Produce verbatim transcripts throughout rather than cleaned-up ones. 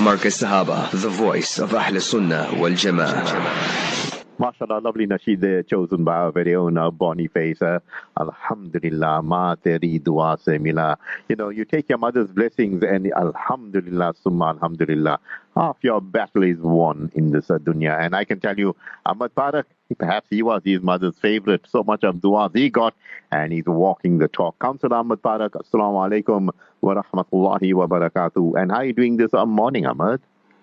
Marcus Sahaba, the voice of Ahl Sunnah wal Jama'ah. MashaAllah, lovely nasheed there, chosen by our very own uh, Boniface. Uh, Alhamdulillah, ma teri dua se mila. You know, you take your mother's blessings and Alhamdulillah, summa Alhamdulillah. Half your battle is won in this uh, dunya. And I can tell you, Ahmad Parak, perhaps he was his mother's favorite. So much of dua he got, and he's walking the talk. Councillor Ahmad Parak, Assalamu alaikum wa rahmatullahi wa barakatuh. And how are you doing this uh, morning, Ahmad?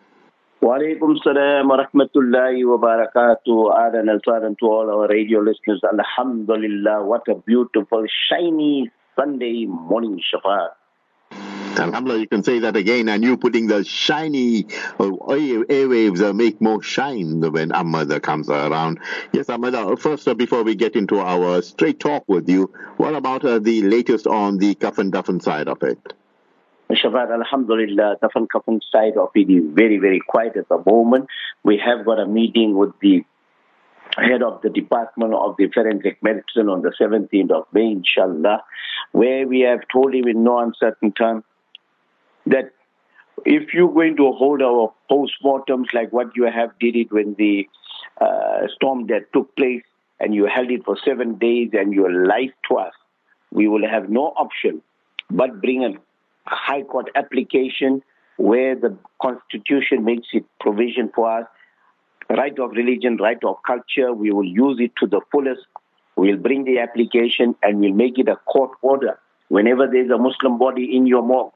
Wa alaikum salam wa rahmatullahi wa barakatuh. Adan al-Fadan to all our radio listeners. Alhamdulillah, what a beautiful, shiny Sunday morning, Shafat. Alhamdulillah, you can say that again, and you putting the shiny uh, airwaves uh, make more shine when Ahmad comes around. Yes, Ahmad, uh, first, uh, before we get into our straight talk with you, what about uh, the latest on the Kafan Dafan side of it? Shafat, Alhamdulillah, Dafan Kafan side of it is very, very quiet at the moment. We have got a meeting with the head of the Department of the Forensic Medicine on the seventeenth of May, inshallah, where we have told him in no uncertain term that if you're going to hold our postmortems like what you have did it when the uh, storm that took place, and you held it for seven days and you lied to us, we will have no option but bring a High Court application where the Constitution makes it provision for us. Right of religion, right of culture, we will use it to the fullest. We'll bring the application and we'll make it a court order. Whenever there's a Muslim body in your morgue,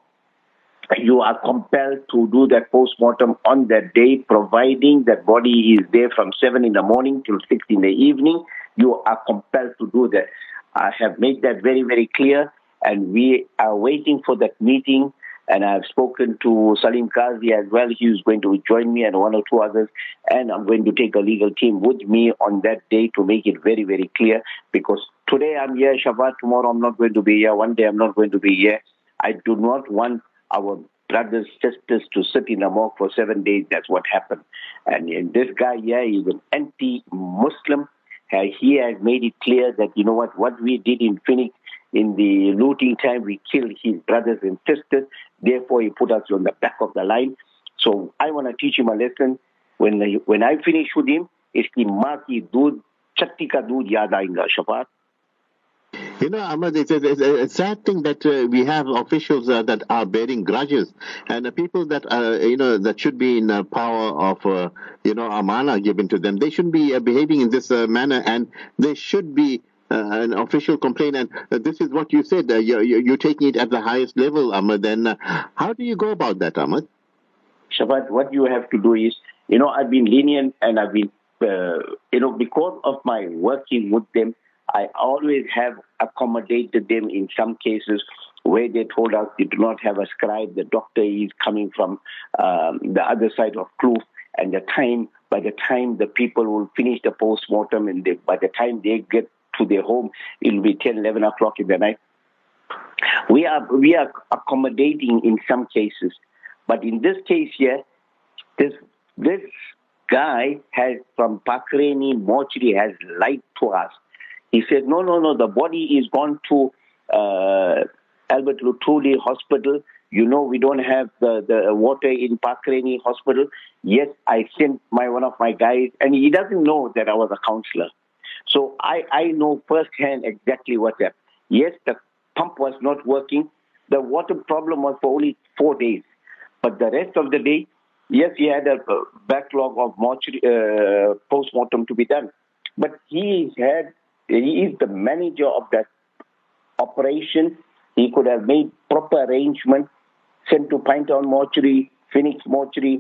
you are compelled to do that post-mortem on that day, providing that body is there from seven in the morning till six in the evening. You are compelled to do that. I have made that very, very clear, and we are waiting for that meeting. And I've spoken to Salim Qazi as well. He is going to join me and one or two others. And I'm going to take a legal team with me on that day to make it very, very clear. Because today I'm here, Shabbat, tomorrow I'm not going to be here, one day I'm not going to be here. I do not want our brothers, sisters to sit in a morgue for seven days. That's what happened. And this guy here is an anti-Muslim. Uh, he has made it clear that, you know what, what we did in Phoenix, in the looting time, we killed his brothers and sisters. Therefore, he put us on the back of the line. So I want to teach him a lesson. When when I finish with him, iski maa ki doodh, chatti ka doodh yaad aayega, Shafat. You know, Ahmad, it's a, it's a sad thing that uh, we have officials uh, that are bearing grudges, and the people that uh, you know that should be in uh, power of uh, you know amana given to them, they shouldn't be uh, behaving in this uh, manner, and they should be uh, an official complaint. And uh, this is what you said. Uh, you're, you're taking it at the highest level, Ahmad. Then uh, how do you go about that, Ahmad? Shabbat, what you have to do is, you know, I've been lenient, and I've been, uh, you know, because of my working with them, I always have accommodated them in some cases where they told us they do not have a scribe. The doctor is coming from um, the other side of Kloof, and the time, by the time the people will finish the post-mortem, and they, by the time they get to their home, it will be ten, eleven o'clock in the night. We are, we are accommodating in some cases. But in this case here, this, this guy has, from Pakreni Mortuary, has lied to us. He said, no, no, no, the body is gone to uh, Albert Luthuli Hospital. You know, we don't have the, the water in Pakreni Hospital. Yes, I sent my one of my guys, and he doesn't know that I was a counselor. So I, I know firsthand exactly what happened. Yes, the pump was not working. The water problem was for only four days. But the rest of the day, yes, he had a backlog of mortuary, uh, post-mortem to be done. But he had... He is the manager of that operation. He could have made proper arrangements, sent to Pinetown Mortuary, Phoenix Mortuary.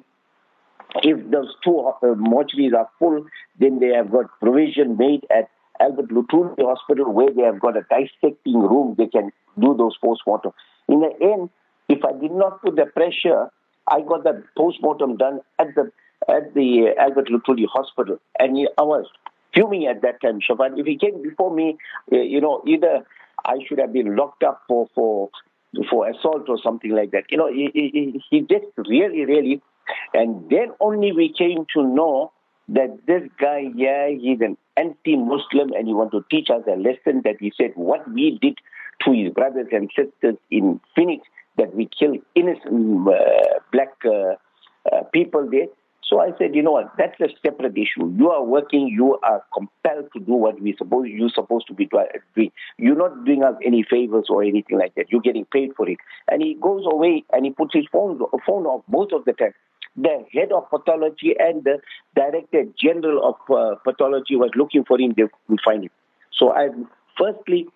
If those two uh, mortuaries are full, then they have got provision made at Albert Luthuli Hospital where they have got a dissecting room. They can do those post-mortem. In the end, if I did not put the pressure, I got the post-mortem done at the at the Albert Luthuli Hospital. And I was fuming at that time, Shaban. If he came before me, uh, you know, either I should have been locked up for for, for assault or something like that. You know, he, he, he just really, really, and then only we came to know that this guy, yeah, he's an anti-Muslim, and he wants to teach us a lesson that he said what we did to his brothers and sisters in Phoenix, that we killed innocent uh, black uh, uh, people there. So I said, you know what, that's a separate issue. You are working, you are compelled to do what we suppose you're supposed to be doing. You're not doing us any favors or anything like that. You're getting paid for it. And he goes away and he puts his phone, phone off most of the time. The head of pathology and the director general of uh, pathology was looking for him. They couldn't find him. So I, firstly,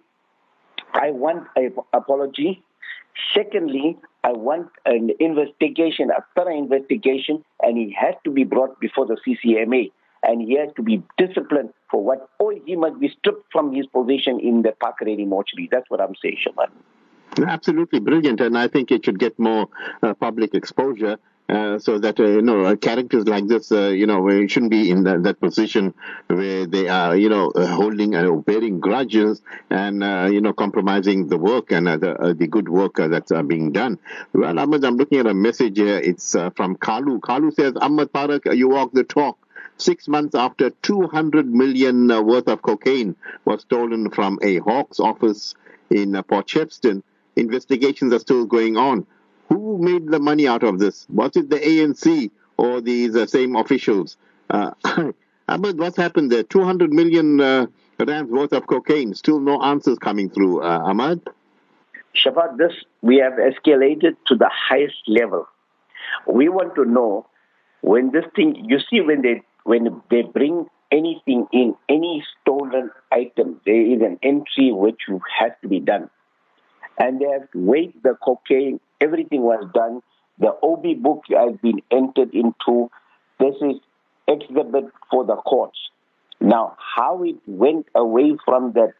I want an apology. Secondly, I want an investigation, a thorough investigation, and he has to be brought before the C C M A, and he has to be disciplined for what, or he must be stripped from his position in the Pakareni mortuary. That's what I'm saying, Shaban. Absolutely brilliant, and I think it should get more uh, public exposure. Uh, so that, uh, you know, uh, characters like this, uh, you know, we shouldn't be in that, that position where they are, you know, uh, holding or uh, bearing grudges and, uh, you know, compromising the work and uh, the, uh, the good work uh, that's uh, being done. Well, Ahmad, I'm looking at a message here. It's uh, from Kalu. Kalu says, Ahmad Parak, you walk the talk. Six months after two hundred million uh, worth of cocaine was stolen from a Hawks office in uh, Port Shepstone, investigations are still going on. Who made the money out of this? Was it the A N C or these uh, same officials? Uh, Ahmed, what's happened there? two hundred million uh, rands worth of cocaine. Still no answers coming through, uh, Ahmad? Shafat, this we have escalated to the highest level. We want to know when this thing, you see, when they when they bring anything in, any stolen item, there is an entry which has to be done. And they have to weigh the cocaine. Everything was done. The O B book has been entered into. This is exhibit for the courts. Now, how it went away from the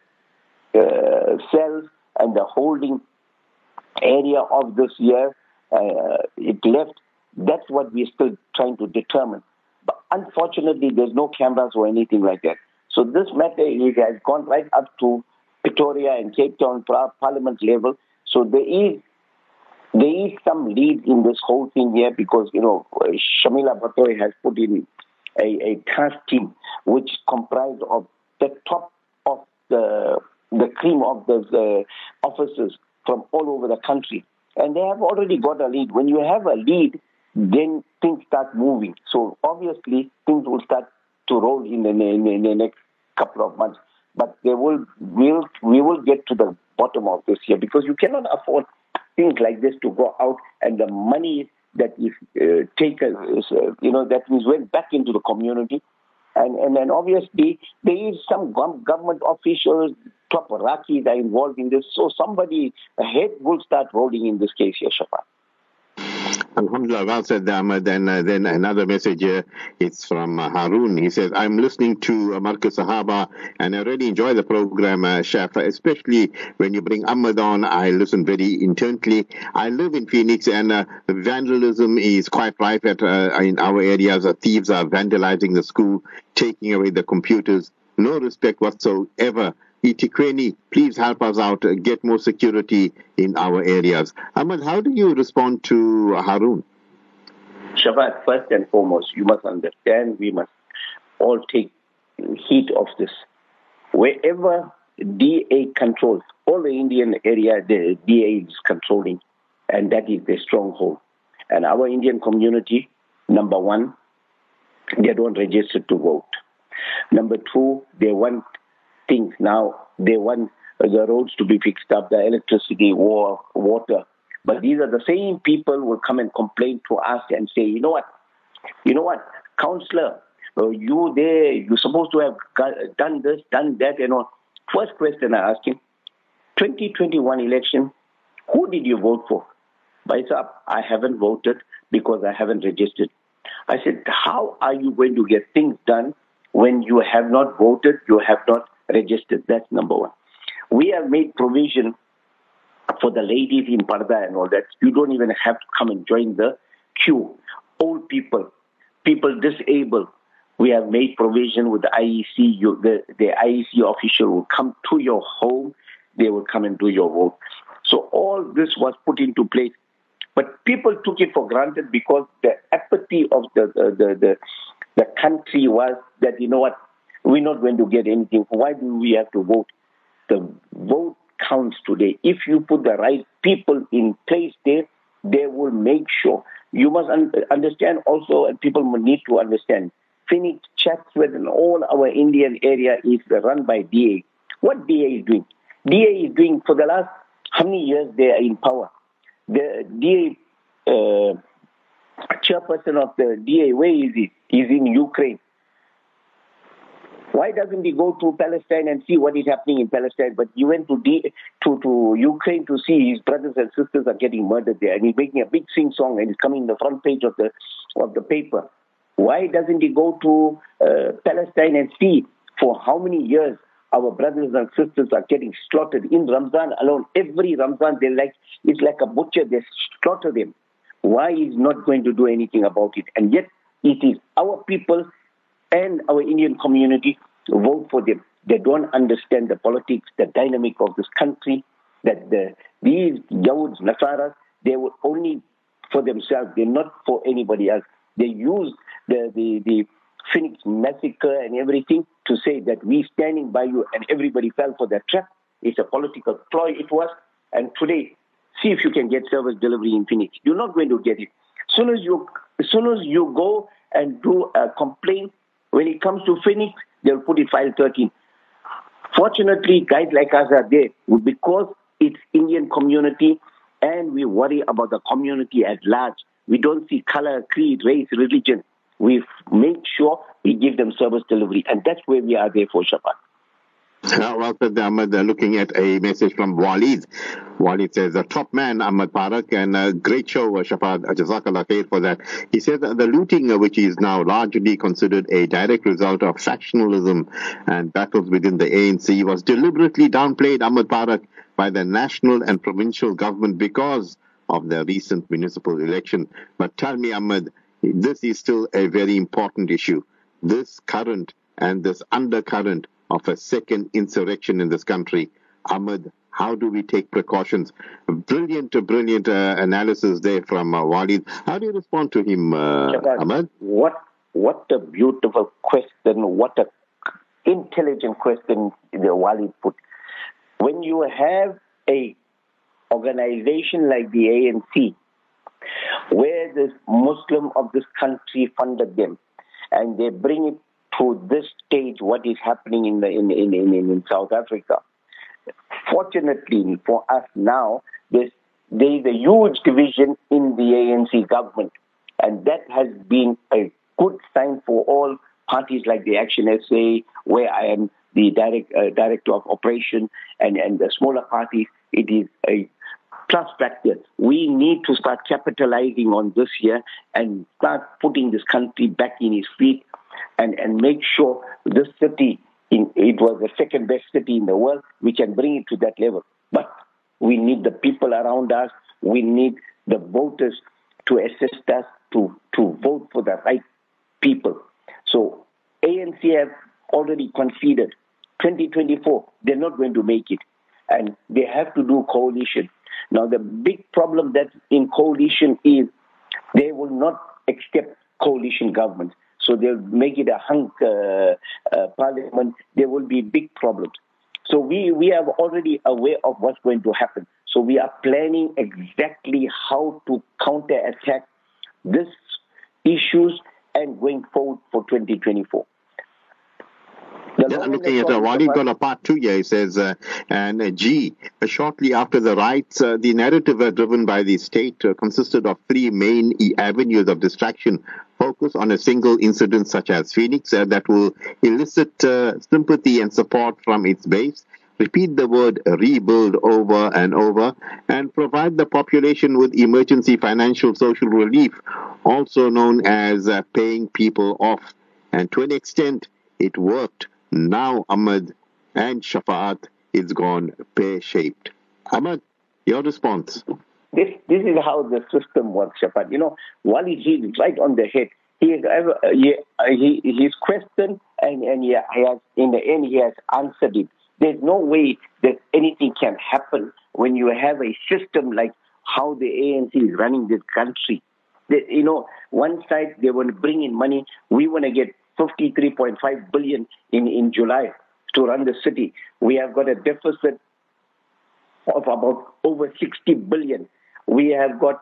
uh, cells and the holding area of this year, uh, it left, that's what we're still trying to determine. But unfortunately, there's no cameras or anything like that. So this matter is, has gone right up to Pretoria and Cape Town Parliament level. So there is there is some lead in this whole thing here because, you know, Shamila Batoy has put in a, a task team which comprised of the top of the the cream of the, the officers from all over the country. And they have already got a lead. When you have a lead, then things start moving. So obviously things will start to roll in the, in the, in the next couple of months. But they will, we'll, we will get to the bottom of this here because you cannot afford things like this to go out and the money that is uh, taken, uh, you know, that is went back into the community. And, and then obviously there is some government officials, top Rakis are involved in this. So somebody, a head will start rolling in this case here, Shafa. Alhamdulillah, well said, Ahmad. And uh, then another message here, it's from uh, Harun. He says, I'm listening to uh, Marcus Sahaba and I really enjoy the program, uh, Shaf, especially when you bring Ahmad on. I listen very intently. I live in Phoenix and uh, vandalism is quite rife at, uh, in our areas. Uh, thieves are vandalizing the school, taking away the computers. No respect whatsoever. eThekwini, please help us out, uh, get more security in our areas. Ahmad, how do you respond to Harun? Shabbat, first and foremost, you must understand, we must all take heed of this. Wherever D A controls, all the Indian area, the D A is controlling, and that is the stronghold. And our Indian community, number one, they don't register to vote. Number two, they want things now. They want the roads to be fixed up, the electricity, war, water. But these are the same people who will come and complain to us and say, you know what, you know what, councillor, uh, you there, you're supposed to have done this, done that, you know. First question I ask him, twenty twenty-one election, who did you vote for? Baisab, I haven't voted because I haven't registered. I said, how are you going to get things done when you have not voted, you have not registered? That's number one. We have made provision for the ladies in Parda and all that. You don't even have to come and join the queue. Old people, people disabled, we have made provision with the I E C. You, the, the I E C official will come to your home. They will come and do your vote. So all this was put into place. But people took it for granted because the apathy of the, the, the, the, the country was that, you know what, we're not going to get anything. Why do we have to vote? The vote counts today. If you put the right people in place there, they will make sure you must un- understand also, and people need to understand, Phoenix, Chatsworth, and all our Indian area is run by D A. What D A is doing? D A is doing for the last, how many years they are in power? The D A uh, chairperson of the D A, where is he? He's in Ukraine. Why doesn't he go to Palestine and see what is happening in Palestine? But he went to D- to, to Ukraine to see his brothers and sisters are getting murdered there, and he's making a big sing song, and he's coming in the front page of the of the paper. Why doesn't he go to uh, Palestine and see for how many years our brothers and sisters are getting slaughtered in Ramzan alone? Every Ramzan, they like it's like a butcher; they slaughter them. Why is not going to do anything about it? And yet, it is our people and our Indian community vote for them. They don't understand the politics, the dynamic of this country, that the, these Yahuds, Nasaras, they were only for themselves. They're not for anybody else. They use the, the, the Phoenix massacre and everything to say that we standing by you, and everybody fell for that trap. It's a political ploy it was. And today, see if you can get service delivery in Phoenix. You're not going to get it. As soon as you, as soon as you go and do a complaint, when it comes to Phoenix, they'll put it file thirteen. Fortunately, guys like us are there because it's Indian community and we worry about the community at large. We don't see color, creed, race, religion. We make sure we give them service delivery, and that's where we are there for, Shafaat. Uh, well said, Ahmed. Uh, looking at a message from Walid. Walid says, a top man, Ahmed Parak, and a great show, uh, Shafad. Uh, Jazakallah khair for that. He says that the looting, uh, which is now largely considered a direct result of factionalism and battles within the A N C, was deliberately downplayed, Ahmed Parak, by the national and provincial government because of the recent municipal election. But tell me, Ahmed, this is still a very important issue. This current and this undercurrent of a second insurrection in this country. Ahmed, how do we take precautions? Brilliant, brilliant uh, analysis there from uh, Walid. How do you respond to him, uh, Ahmed? What, what a beautiful question. What a intelligent question the Walid put. When you have a organization like the A N C, where the Muslim of this country funded them, and they bring it to this stage, what is happening in the in in, in, in South Africa. Fortunately for us now, there's, there is a huge division in the A N C government, and that has been a good sign for all parties like the Action S A, where I am the direct, uh, director of operation, and, and the smaller parties. It is a plus factor. We need to start capitalizing on this here and start putting this country back in its feet. And, and make sure this city, in, it was the second best city in the world, we can bring it to that level. But we need the people around us. We need the voters to assist us to, to vote for the right people. So A N C have already conceded twenty twenty-four, they're not going to make it. And they have to do coalition. Now, the big problem that's in coalition is they will not accept coalition government. So they'll make it a hunk uh, uh, parliament. There will be big problems. So we, we are already aware of what's going to happen. So we are planning exactly how to counterattack these issues and going forward for twenty twenty-four. Yeah, looking at uh, Walid got a part two here, he says, uh, and uh, G, uh, shortly after the riots, uh, the narrative uh, driven by the state uh, consisted of three main e- avenues of distraction. Focus on a single incident such as Phoenix uh, that will elicit uh, sympathy and support from its base. Repeat the word rebuild over and over and provide the population with emergency financial social relief, also known as uh, paying people off. And to an extent, it worked. Now, Ahmed and Shafaat, it's gone pear-shaped. Ahmed, your response? This this is how the system works, Shafaat. You know, Walid, he's right on the head. He has ever, uh, he, uh, he he's questioned, and and he has in the end he has answered it. There's no way that anything can happen when you have a system like how the A N C is running this country. They, you know, one side they want to bring in money. We want to get fifty-three point five billion in, in July to run the city. We have got a deficit of about over sixty billion. We have got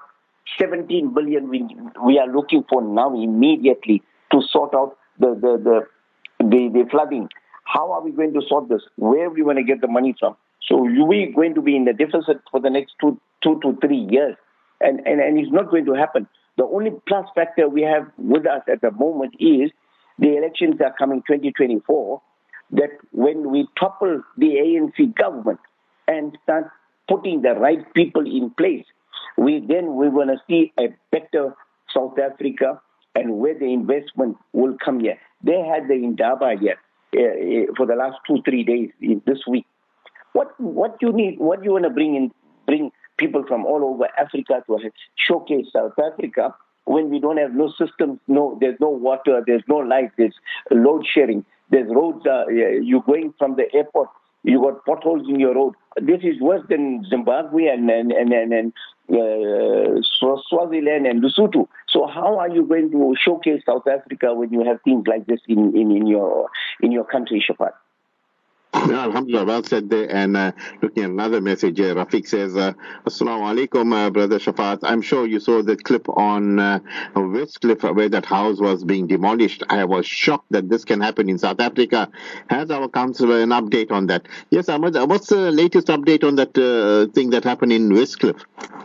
seventeen billion we, we are looking for now immediately to sort out the, the, the, the, the flooding. How are we going to sort this? Where are we going to get the money from? So we're going to be in the deficit for the next two, two to three years. And, and, and it's not going to happen. The only plus factor we have with us at the moment is the elections are coming twenty twenty-four, that when we topple the A N C government and start putting the right people in place, we then we're going to see a better South Africa and where the investment will come here. They had the Indaba here uh, for the last two, three days in this week. What what you need, what you want to bring in, bring people from all over Africa to showcase South Africa when we don't have no systems, no, there's no water, there's no light, there's load shedding, there's roads, uh, you're going from the airport, you got potholes in your road. This is worse than Zimbabwe and, and, and, and, and uh, Swaziland and Lesotho. So how are you going to showcase South Africa when you have things like this in, in, in your in your country, Shafat? Yeah, Alhamdulillah, well said there. And uh, looking at another message here, Rafiq says, uh, Assalamu alaikum, uh, Brother Shafat. I'm sure you saw the clip on uh, Westcliff where that house was being demolished. I was shocked that this can happen in South Africa. Has our councillor an update on that? Yes, Ahmad, what's the latest update on that uh, thing that happened in Westcliff?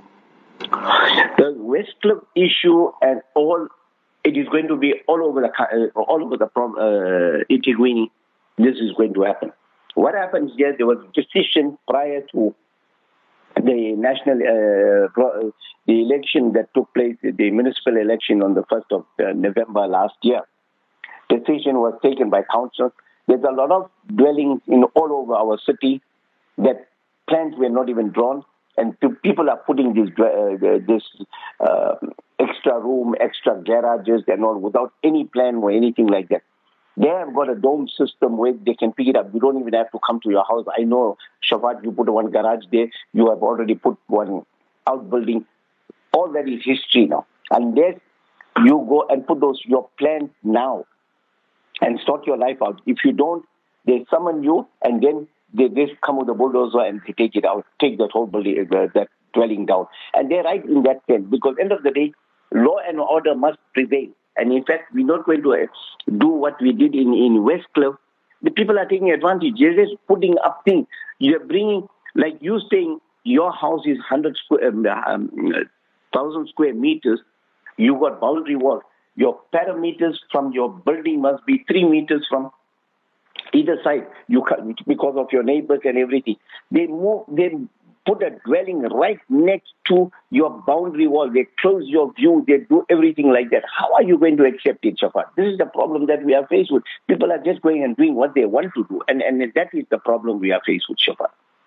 The Westcliff issue and all, it is going to be all over the, uh, all over the uh, eThekwini. This is going to happen. What happens here, there was a decision prior to the national, uh, the election that took place, the municipal election on the first of November last year. Decision was taken by council. There's a lot of dwellings in all over our city that plans were not even drawn, and people are putting this, uh, this uh, extra room, extra garages and all without any plan or anything like that. They have got a dome system where they can pick it up. You don't even have to come to your house. I know, Shafat, you put one garage there. You have already put one outbuilding. All that is history now. Unless you go and put those your plans now and sort your life out. If you don't, they summon you and then they just come with a bulldozer and they take it out, take that whole building, uh, that dwelling down. And they're right in that sense because end of the day, law and order must prevail. And in fact, we're not going to do what we did in, in Westcliff. The people are taking advantage. They're just putting up things. You're bringing, like you saying, your house is one hundred square, um, um, one thousand square meters. You got boundary walls. Your parameters from your building must be three meters from either side. You can, because of your neighbors and everything. They move. They put a dwelling right next to your boundary wall. They close your view. They do everything like that. How are you going to accept it, Shafat? This is the problem that we are faced with. People are just going and doing what they want to do. And, and that is the problem we are faced with, Shafat.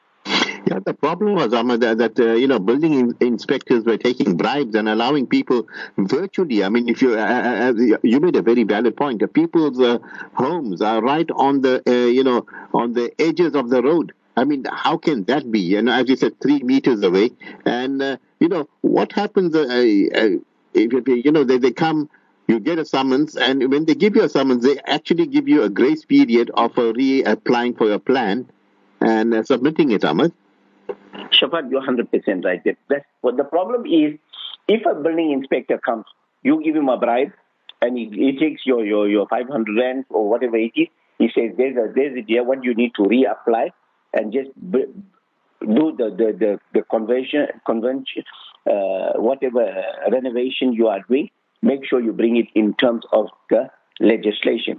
Yeah, the problem was, Ahmad, that, that uh, you know, building in, inspectors were taking bribes and allowing people virtually. I mean, if you uh, uh, you made a very valid point. The people's uh, homes are right on the uh, you know on the edges of the road. I mean, how can that be? And as you said, three meters away. And, uh, you know, what happens, uh, uh, if, you know, they, they come, you get a summons, and when they give you a summons, they actually give you a grace period of uh, reapplying for your plan and uh, submitting it, Ahmad. Shafat, you're one hundred percent right. That's what the problem is. If a building inspector comes, you give him a bribe, and he, he takes your, your, your five hundred rand or whatever it is. He says, there's a, there's a deal, what you need to reapply. And just do the the the, the convention convention uh, whatever renovation you are doing. Make sure you bring it in terms of the legislation.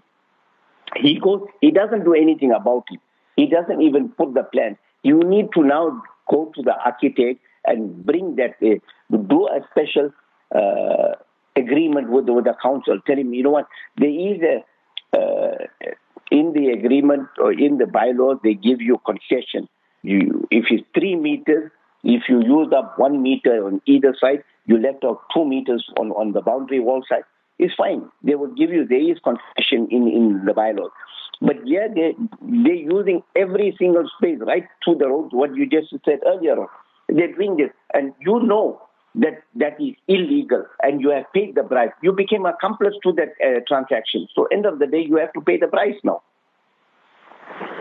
He goes. He doesn't do anything about it. He doesn't even put the plan. You need to now go to the architect and bring that. Uh, do a special uh, agreement with the, with the council. Tell him, you know what? There is a. Uh, In the agreement or in the bylaws, they give you concession. You, if it's three meters, if you use up one meter on either side, you left out two meters on, on the boundary wall side. It's fine. They will give you, there is concession in, in the bylaws. But yeah, they, they're using every single space right through the roads, what you just said earlier on. They're doing this. And you know that that is illegal and you have paid the price. You became accomplice to that uh, transaction. So end of the day, you have to pay the price now.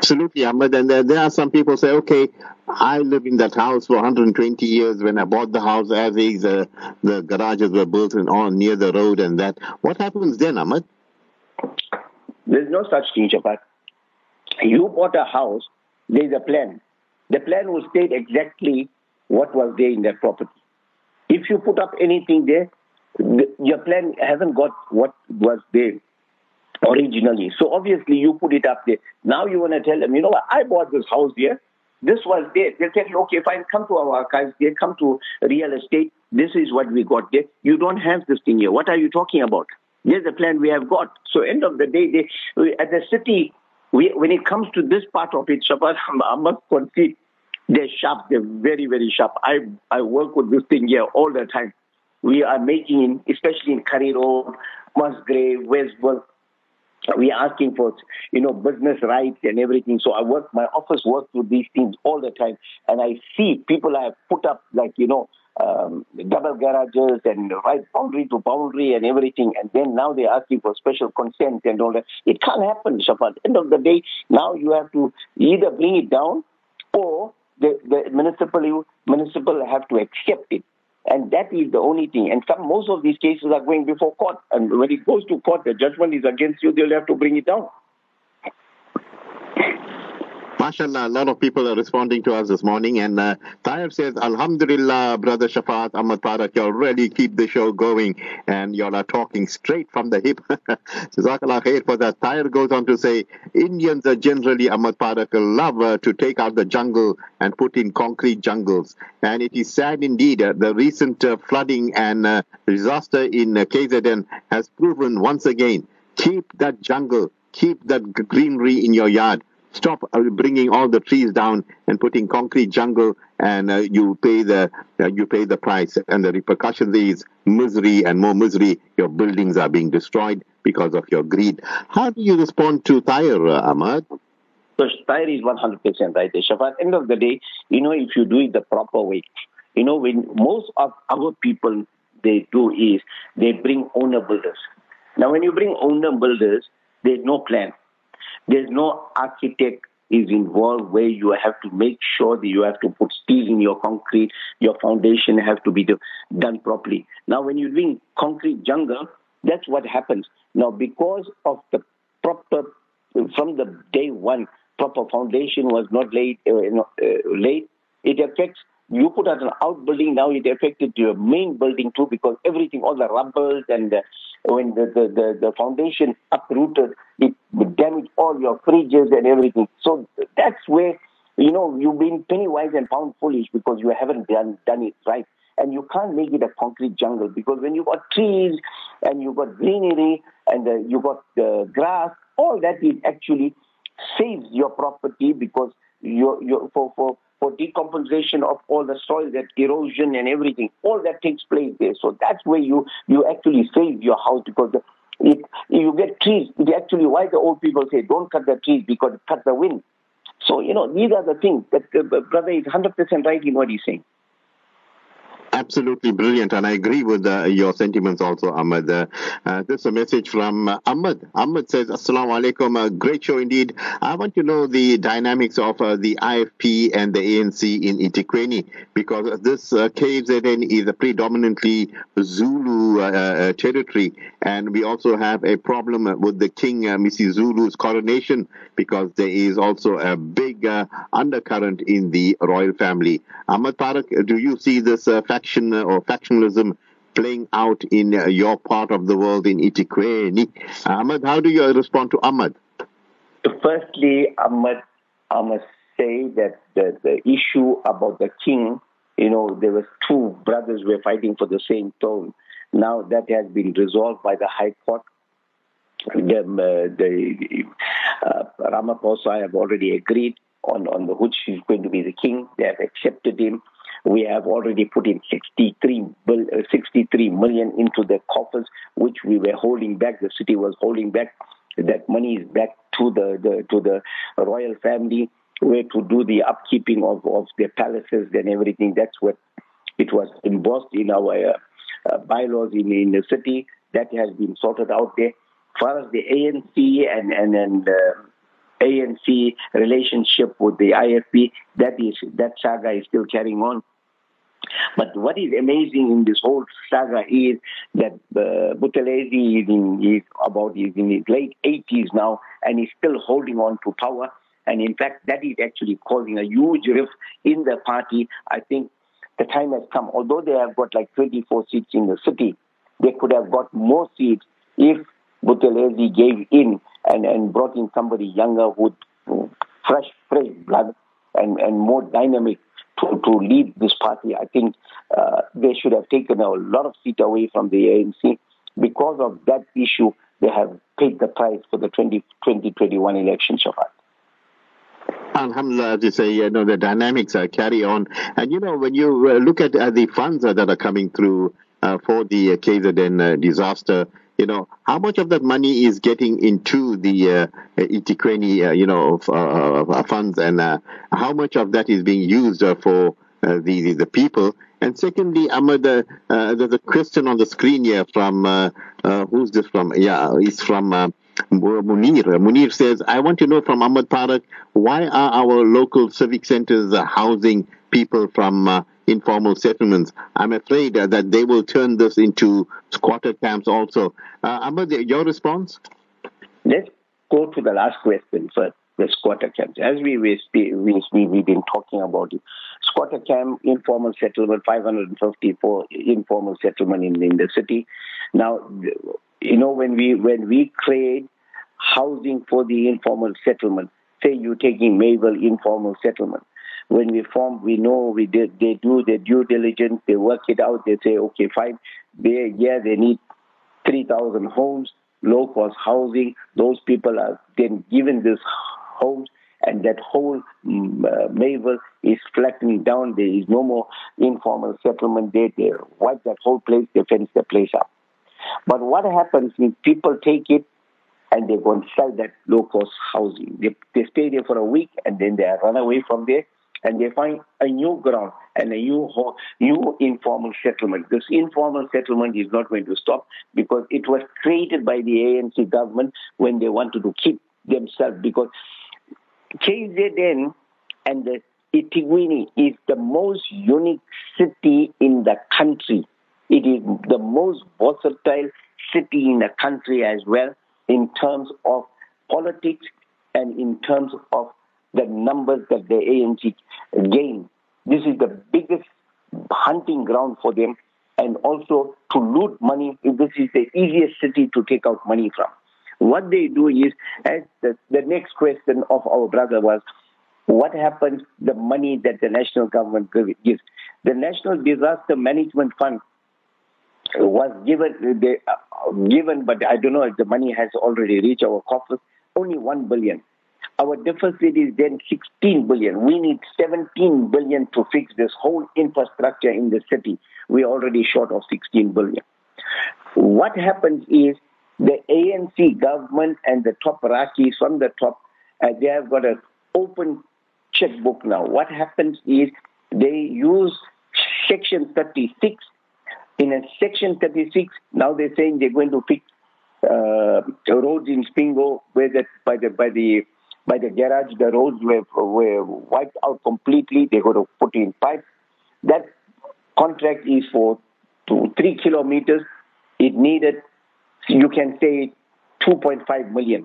Absolutely, Ahmed. And there, there are some people say, okay, I live in that house for one hundred twenty years. When I bought the house as is, uh, the garages were built in, on near the road and that. What happens then, Ahmed? There's no such thing, Shapat. You bought a house, there's a plan. The plan will state exactly what was there in that property. If you put up anything there, the, your plan hasn't got what was there originally. So obviously you put it up there. Now you want to tell them, you know what, I bought this house here. This was there. They'll tell you, okay, fine, come to our archives there, come to real estate. This is what we got there. You don't have this thing here. What are you talking about? Here's the plan we have got. So end of the day, they, at the city, we, when it comes to this part of it, Shabat, I must concede, they're sharp. They're very, very sharp. I, I work with this thing here all the time. We are making, especially in Curry Road, Musgrave, Westbrook, we are asking for, you know, business rights and everything. So I work, my office works with these things all the time. And I see people have put up like, you know, um, double garages and right boundary to boundary and everything. And then now they're asking for special consent and all that. It can't happen, Shafa. At the end of the day, now you have to either bring it down or the, the municipal, municipal have to accept it. And that is the only thing. And some, most of these cases are going before court. And when it goes to court, the judgment is against you, they'll have to bring it down. MashaAllah, a lot of people are responding to us this morning. And uh, Tahir says, Alhamdulillah, Brother Shafat, Ahmed Parak, y'all really keep the show going. And y'all are talking straight from the hip. Jazakallah khair for that. Tahir goes on to say, Indians are generally, Ahmed Parak, love uh, to take out the jungle and put in concrete jungles. And it is sad indeed. Uh, the recent uh, flooding and uh, disaster in uh, K Z N has proven once again, keep that jungle, keep that greenery in your yard. Stop bringing all the trees down and putting concrete jungle, and uh, you pay the uh, you pay the price. And the repercussion is misery and more misery. Your buildings are being destroyed because of your greed. How do you respond to Tahir, uh, Ahmad? So Tahir is one hundred percent right. Shafa, at the end of the day, you know, if you do it the proper way, you know, when most of our people, they do is they bring owner builders. Now, when you bring owner builders, there's no plan. There's no architect is involved where you have to make sure that you have to put steel in your concrete, your foundation has to be do, done properly. Now, when you're doing concrete jungle, that's what happens. Now, because of the proper, from the day one, proper foundation was not laid, uh, uh, laid, it affects, you put out an outbuilding, now it affected your main building too, because everything, all the rubble and the, when the, the, the, the foundation uprooted, it damaged all your fridges and everything. So that's where, you know, you've been penny wise and pound foolish because you haven't done, done it right. And you can't make it a concrete jungle because when you got trees and you got greenery and uh, you got uh, grass, all that is actually saves your property because you're, you're, for, for, for decomposition of all the soil, that erosion and everything, all that takes place there. So that's where you, you actually save your house because the, it, you get trees. It actually, why the old people say, don't cut the trees because it cuts the wind. So, you know, these are the things that uh, brother is one hundred percent right in what he's saying. Absolutely brilliant, and I agree with uh, your sentiments also, Ahmed. Uh, uh, this is a message from uh, Ahmed. Ahmed says, Assalamu alaikum, a great show indeed. I want to know the dynamics of uh, the I F P and the A N C in eThekwini, because this uh, K Z N is a predominantly Zulu uh, uh, territory, and we also have a problem with the King uh, Missus Zulu's coronation, because there is also a big uh, undercurrent in the royal family. Ahmed Parak, do you see this uh, faction or factionalism playing out in uh, your part of the world in eThekwini? Ahmed, how do you respond to Ahmed? Firstly, Ahmed, I must say that the, the issue about the king, you know, there was two brothers were fighting for the same throne. Now that has been resolved by the High Court. The, uh, the uh, Ramaphosa have already agreed on, on the, which is going to be the king. They have accepted him. We have already put in sixty-three, sixty-three million into the coffers, which we were holding back. The city was holding back. That money is back to the, the to the royal family, where to do the upkeeping of, of their palaces and everything. That's what it was embossed in our uh, uh, bylaws in, in the city. That has been sorted out there. As far as the A N C and and and uh, A N C relationship with the I F P, that is that saga is still carrying on. But what is amazing in this whole saga is that uh, Buthelezi is in is about is in his late eighties now, and he's still holding on to power. And in fact, that is actually causing a huge rift in the party. I think the time has come. Although they have got like twenty-four seats in the city, they could have got more seats if Buthelezi gave in and, and brought in somebody younger with fresh, fresh blood and, and more dynamic to, to lead this party. I think uh, they should have taken a lot of seats away from the A N C. Because of that issue, they have paid the price for the twenty twenty-one election, Shafat. Alhamdulillah, as you say, you know, the dynamics uh, carry on. And, you know, when you uh, look at uh, the funds uh, that are coming through uh, for the uh, K Z N uh, disaster, you know, how much of that money is getting into the uh, eThekwini, uh, you know, uh, uh, funds, and uh, how much of that is being used uh, for uh, the, the the people? And secondly, Ahmed, uh, uh, there's a question on the screen here from, uh, uh, who's this from? Yeah, it's from uh, Munir. Munir says, I want to know from Ahmed Parak, why are our local civic centers uh, housing people from uh, informal settlements? I'm afraid uh, that they will turn this into squatter camps also. Uh, Ahmed, your response? Let's go to the last question first, the squatter camps. As we, we, we, we've been talking about it, squatter camp, informal settlement, five hundred fifty for informal settlement in, in the city. Now, you know, when we when we create housing for the informal settlement, say you're taking Mayville informal settlement, when we form, we know we did, they do their due diligence, they work it out, they say, okay, fine, they, yeah, they need three thousand homes, low-cost housing. Those people are then given this homes, and that whole um, uh, Mayville is flattening down. There is no more informal settlement there. They wipe that whole place, they fence the place up. But what happens is people take it and they go and sell that low-cost housing. They, they stay there for a week and then they run away from there and they find a new ground and a new ho- new informal settlement. This informal settlement is not going to stop because it was created by the A N C government when they wanted to keep themselves, because K Z N and the eThekwini is the most unique city in the country. It is the most versatile city in the country as well in terms of politics and in terms of the numbers that the A N C gain. This is the biggest hunting ground for them, and also to loot money. This is the easiest city to take out money from. What they do is, as the, the next question of our brother was, what happens the money that the national government gives? The National Disaster Management Fund was given, they, uh, given, but I don't know if the money has already reached our coffers, only one billion. Our deficit is then sixteen billion. We need seventeen billion to fix this whole infrastructure in the city. We're already short of sixteen billion. What happens is the A N C government and the top Rakis from the top, uh, they have got an open checkbook now. What happens is they use Section thirty-six. In a Section thirty-six, now they're saying they're going to fix uh, roads in Spingo, where the, by the by the by the garage, the roads were were wiped out completely. They're going to put in pipes. That contract is for two, three kilometers. It needed, you can say, two point five million.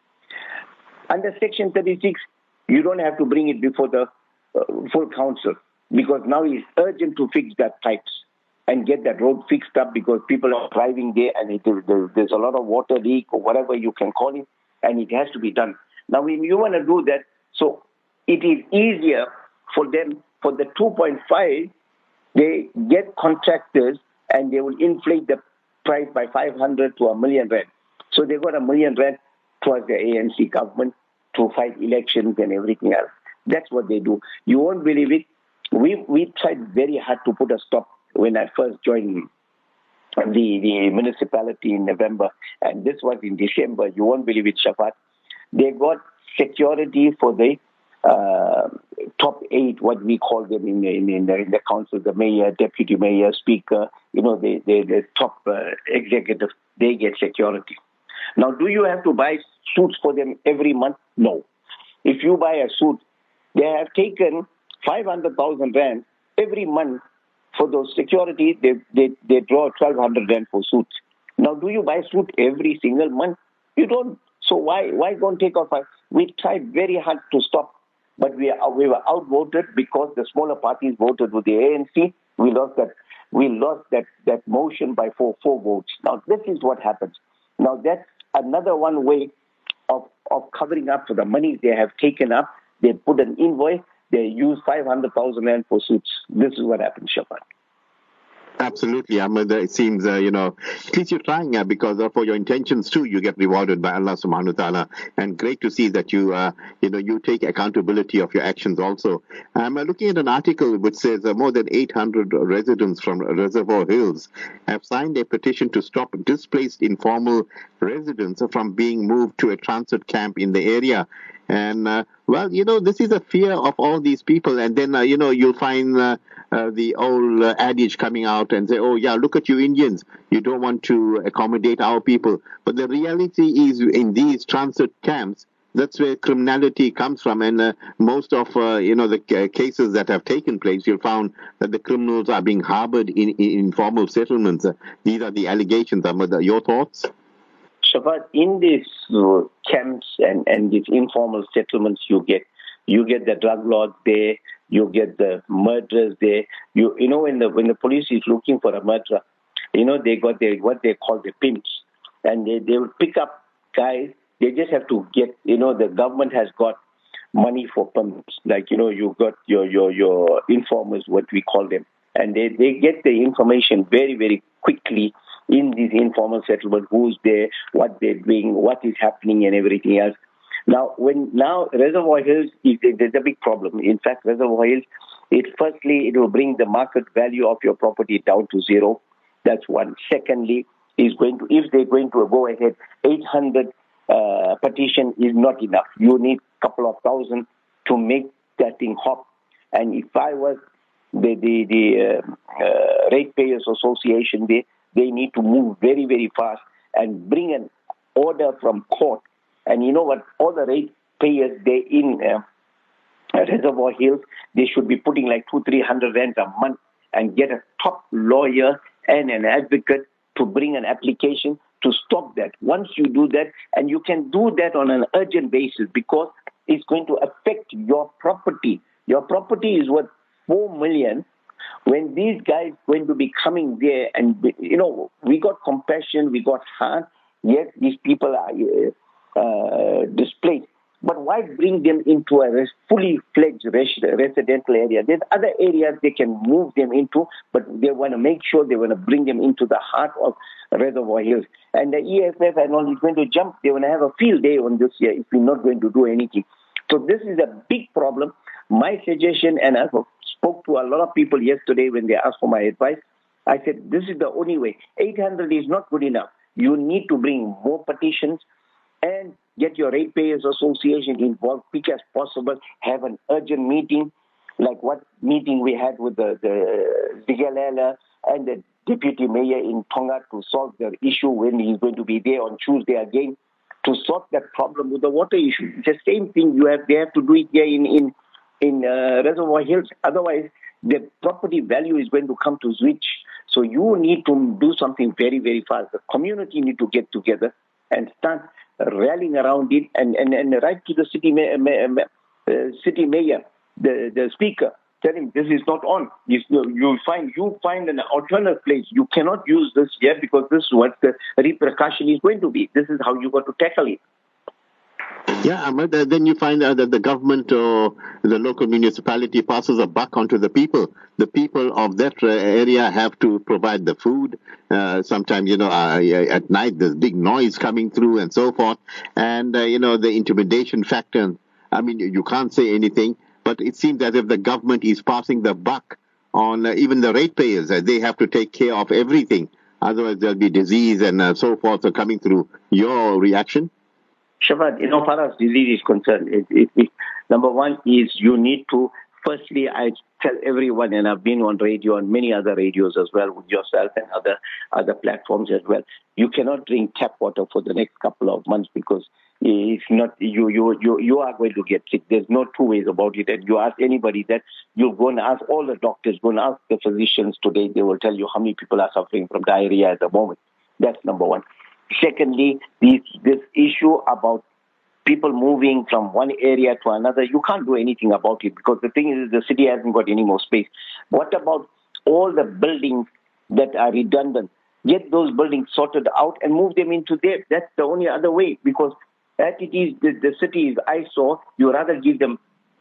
Under Section thirty-six, you don't have to bring it before the uh, full council, because now it's urgent to fix that pipes and get that road fixed up, because people are driving there and it, there, there's a lot of water leak or whatever you can call it, and it has to be done. Now, when you want to do that, so it is easier for them, for the two point five, they get contractors and they will inflate the price by five hundred to a million rand. So they got a million rand towards the A N C government to fight elections and everything else. That's what they do. You won't believe it. We we tried very hard to put a stop when I first joined the, the municipality in November, and this was in December. You won't believe it, Shafat. They got security for the uh, top eight, what we call them in, in, in, the, in the council, the mayor, deputy mayor, speaker, you know, the, the, the top uh, executive, they get security. Now, do you have to buy suits for them every month? No. If you buy a suit, they have taken five hundred thousand rand every month for those security. They, they, they draw twelve hundred rand for suits. Now, do you buy suit every single month? You don't. So why why don't take off? We tried very hard to stop, but we are, we were outvoted because the smaller parties voted with the A N C. We lost that we lost that, that motion by four four votes. Now this is what happens. Now that's another one way of of covering up for the money they have taken up. They put an invoice. They use five hundred thousand rand for suits. This is what happens, Shafaat. Absolutely, Ahmed. It seems, uh, you know, at least you're trying uh, because uh, for your intentions too, you get rewarded by Allah subhanahu wa ta'ala. And great to see that you, uh, you know, you take accountability of your actions also. I'm uh, looking at an article which says uh, more than eight hundred residents from Reservoir Hills have signed a petition to stop displaced informal residents from being moved to a transit camp in the area. And, uh, well, you know, this is a fear of all these people. And then, uh, you know, you'll find uh, uh, the old uh, adage coming out and say, oh, yeah, look at you Indians. You don't want to accommodate our people. But the reality is in these transit camps, that's where criminality comes from. And uh, most of, uh, you know, the c- cases that have taken place, you'll find that the criminals are being harbored in, in informal settlements. Uh, these are the allegations. Ahmed, your thoughts? Shafaat, in these uh, camps and, and these informal settlements, you get you get the drug lords there, you get the murderers there. You you know when the when the police is looking for a murderer, you know they got their what they call the pimps, and they they will pick up guys. They just have to get you know the government has got money for pimps, like you know you got your your your informers, what we call them, and they they get the information very very quickly. In these informal settlement, who's there, what they're doing, what is happening, and everything else. Now, when now Reservoir Hills is there's a big problem. In fact, Reservoir Hills, it firstly it will bring the market value of your property down to zero. That's one. Secondly, is going to if they're going to go ahead, eight hundred uh, petition is not enough. You need a couple of thousand to make that thing hop. And if I was the the the uh, uh, Ratepayers Association, they They need to move very, very fast and bring an order from court. And you know what? All the ratepayers, they in uh, Reservoir Hills, they should be putting like two, three hundred rand a month and get a top lawyer and an advocate to bring an application to stop that. Once you do that, and you can do that on an urgent basis because it's going to affect your property. Your property is worth four million. When these guys going to be coming there and, you know, we got compassion, we got heart. Yes, these people are uh, displaced. But why bring them into a res- fully fledged res- residential area? There's other areas they can move them into, but they want to make sure they want to bring them into the heart of Reservoir Hills. And the E F F and all is going to jump. They want to have a field day on this year if we're not going to do anything. So this is a big problem. My suggestion, and I spoke to a lot of people yesterday when they asked for my advice, I said, this is the only way. eight hundred is not good enough. You need to bring more petitions and get your Ratepayers Association involved quick as possible. Have an urgent meeting, like what meeting we had with the, the Zigalela and the deputy mayor in Tonga to solve their issue when he's going to be there on Tuesday again to solve that problem with the water issue. It's the same thing. You have they have to do it here in in in uh, Reservoir Hills. Otherwise, the property value is going to come to switch. So you need to do something very, very fast. The community need to get together and start rallying around it and, and, and write to the city mayor, uh, city mayor, the, the speaker, tell him this is not on. You, you find you find an alternate place. You cannot use this here because this is what the repercussion is going to be. This is how you got to tackle it. Yeah, Ahmed, uh, then you find uh, that the government or the local municipality passes a buck onto the people. The people of that uh, area have to provide the food. Uh, sometimes, you know, uh, at night there's big noise coming through and so forth. And, uh, you know, the intimidation factor, I mean, you can't say anything, but it seems as if the government is passing the buck on uh, even the ratepayers. Uh, they have to take care of everything. Otherwise, there'll be disease and uh, so forth uh, coming through. Your reaction? Shafaat, you know, as far as disease is concerned, it, it, it, number one is you need to, firstly, I tell everyone, and I've been on radio and many other radios as well with yourself and other other platforms as well. You cannot drink tap water for the next couple of months because if not, you you you you are going to get sick. There's no two ways about it. And you ask anybody that, you're going to ask all the doctors, going to ask the physicians today, they will tell you how many people are suffering from diarrhea at the moment. That's number one. Secondly, this this issue about people moving from one area to another, you can't do anything about it because the thing is the city hasn't got any more space. What about all the buildings that are redundant? Get those buildings sorted out and move them into there. That's the only other way, because as it is, the, the city is eyesore. You rather give them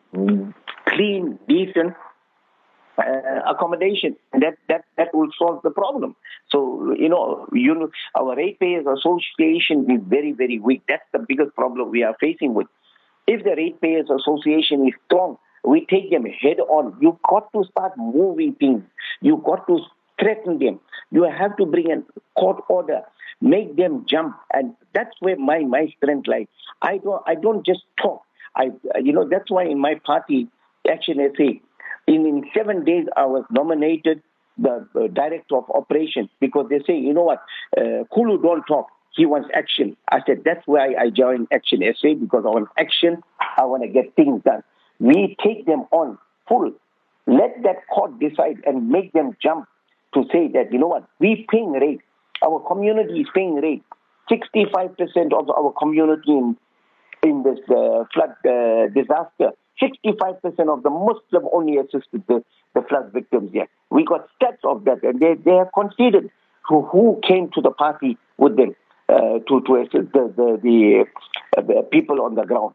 clean, decent uh, accommodation, and that, that, that will solve the problem. So, you know, you know, our Ratepayers Association is very, very weak. That's the biggest problem we are facing with. If the Ratepayers Association is strong, we take them head on. You've got to start moving things. You've got to threaten them. You have to bring a court order, make them jump, and that's where my, my strength lies. I don't I don't just talk. I you know that's why in my party, Action S A, in, in seven days I was nominated the uh, director of operations, because they say, you know what, uh, Kulu don't talk, he wants action. I said, that's why I joined Action S A, because I want action, I want to get things done. We take them on full. Let that court decide and make them jump to say that, you know what, we paying rate. Our community is paying rate. sixty-five percent of our community in, in this uh, flood uh, disaster, sixty-five percent of the Muslim only assisted the, the flood victims here. We got stats of that, and they, they have conceded to who came to the party with them uh, to, to assist the, the, the, uh, the people on the ground.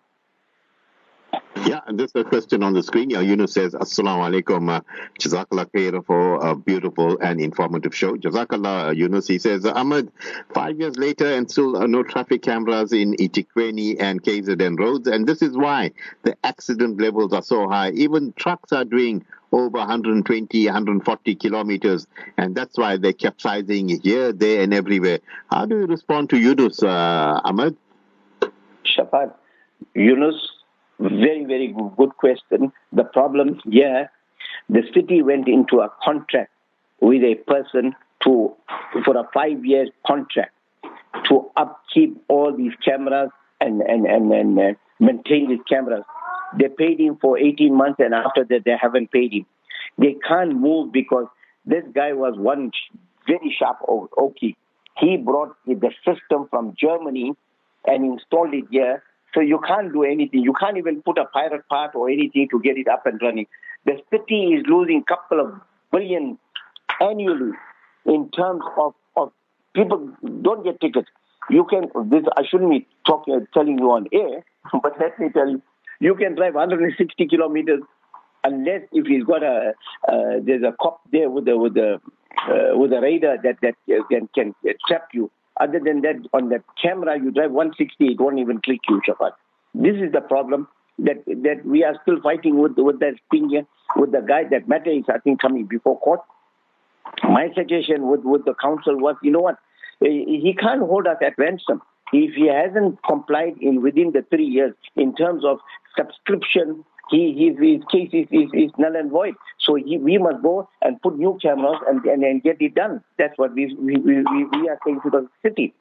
Yeah, and there's a question on the screen. Yeah, Yunus says, Assalamu alaikum. Uh, Jazakallah khair for a beautiful and informative show. Jazakallah, uh, Yunus. He says, Ahmed, five years later and still uh, no traffic cameras in eThekwini and K Z N roads. And this is why the accident levels are so high. Even trucks are doing over one hundred twenty, one hundred forty kilometers. And that's why they're capsizing here, there, and everywhere. How do you respond to Yunus, uh, Ahmed? Shafat, Yunus, very, very good, good question. The problem here, the city went into a contract with a person to for a five-year contract to upkeep all these cameras and, and, and, and uh, maintain these cameras. They paid him for eighteen months, and after that they haven't paid him. They can't move because this guy was one very sharp Okie. He brought the system from Germany and installed it here. So you can't do anything. You can't even put a pirate part or anything to get it up and running. The city is losing a couple of billion annually in terms of, of people don't get tickets. You can, this I shouldn't be talking, telling you on air, but let me tell you, you can drive one hundred sixty kilometers unless if he's got a, uh, there's a cop there with the, with the, uh, with a radar that, that uh, can, can uh, trap you. Other than that, on that camera, you drive one sixty, it won't even click you, Shafat. This is the problem that that we are still fighting with, with that thing here, with the guy that matter is, I think, coming before court. My suggestion with, with the council was, you know what, he can't hold us at ransom. If he hasn't complied in within the three years in terms of subscription, he, his, his case is, is, is null and void. So he, we must go and put new cameras and, and, and get it done. That's what we, we, we, we are saying to the city.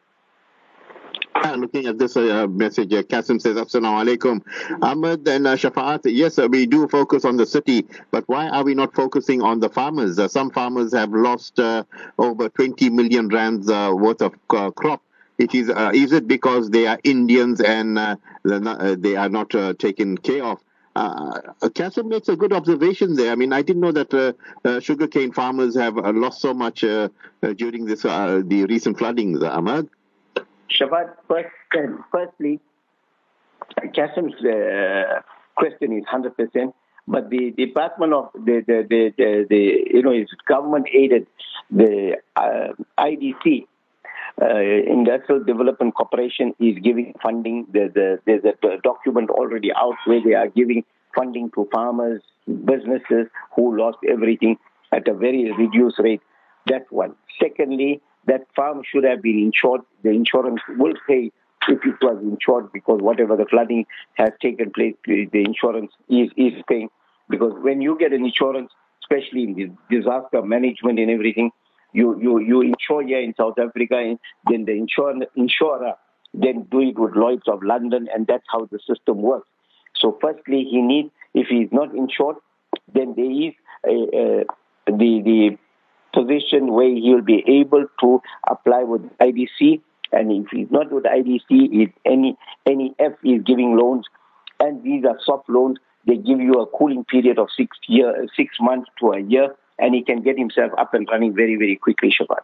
Uh, looking at this uh, message, uh, Qasim says, Assalamu alaikum. Ahmed and uh, Shafa'at, yes, uh, we do focus on the city, but why are we not focusing on the farmers? Uh, some farmers have lost uh, over twenty million rands uh, worth of uh, crop. It is, uh, is it because they are Indians and uh, not, uh, they are not uh, taken care of? Uh, Qasim makes a good observation there. I mean, I didn't know that uh, uh, sugarcane farmers have uh, lost so much uh, uh, during this uh, the recent floodings, Ahmed. Shafat, first, firstly, Qasim's uh, question is one hundred percent, but the Department of the, the, the, the, the you know, it's government aided, the uh, I D C, uh, Industrial Development Corporation, is giving funding. The, the, there's a document already out where they are giving funding to farmers, businesses who lost everything at a very reduced rate. That's one. Secondly, that farm should have been insured. The insurance will pay if it was insured, because whatever the flooding has taken place, the insurance is, is paying. Because when you get an insurance, especially in the disaster management and everything, you, you, you insure here in South Africa, and then the insure, insurer then do it with Lloyd's of London, and that's how the system works. So firstly, he needs, if he's not insured, then there is a, a, the, the position where he'll be able to apply with I D C, and if he's not with I D C, if any, any F is giving loans, and these are soft loans, they give you a cooling period of six year, six months to a year, and he can get himself up and running very, very quickly, Shaban.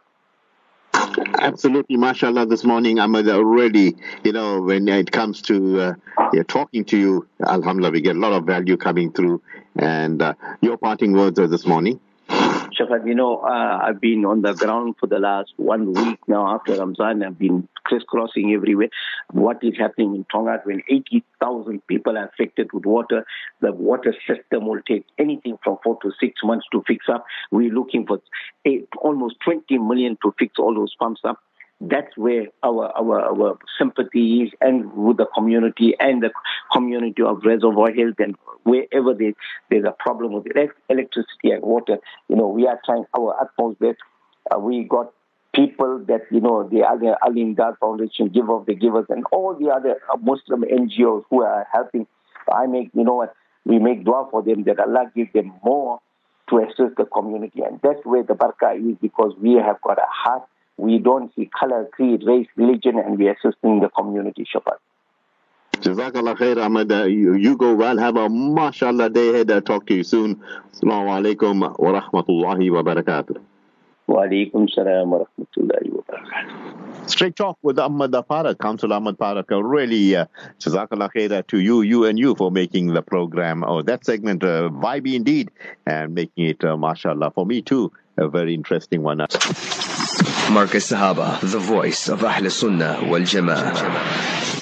Absolutely, mashallah, this morning, Ahmed, already, you know, when it comes to uh, yeah, talking to you, alhamdulillah, we get a lot of value coming through. And uh, your parting words are this morning? Shafat, you know, uh, I've been on the ground for the last one week now after Ramzan. I've been crisscrossing everywhere. What is happening in Tonga when eighty thousand people are affected with water? The water system will take anything from four to six months to fix up. We're looking for eight, almost twenty million to fix all those pumps up. That's where our, our, our sympathy is, and with the community and the community of Reservoir Health, and wherever there, there's a problem with electricity and water, you know, we are trying our utmost best. Uh, we got people that, you know, the other Ali Imdad Foundation, Give of the Givers, and all the other Muslim N G Os who are helping. I make, you know what, we make dua for them that Allah give them more to assist the community. And that's where the barakah is, because we have got a heart. We don't see color, creed, race, religion, and we are assisting the community, Shabat. Jazakallah khair, Ahmed. Uh, you, you go well. Have a mashallah day ahead. I'll talk to you soon. Assalamu alaikum wa rahmatullahi wa barakatuh. Wa alaikum salam wa rahmatullahi wa barakatuh. Straight talk with Ahmed Parak, Councillor Ahmed Parak. Really, uh, Jazakallah khair to you, you and you for making the program, or oh, that segment, uh, vibey indeed, and making it, uh, mashallah, for me too, a very interesting one. Marcus Sahaba, the voice of Ahl Sunnah wal Jama'ah.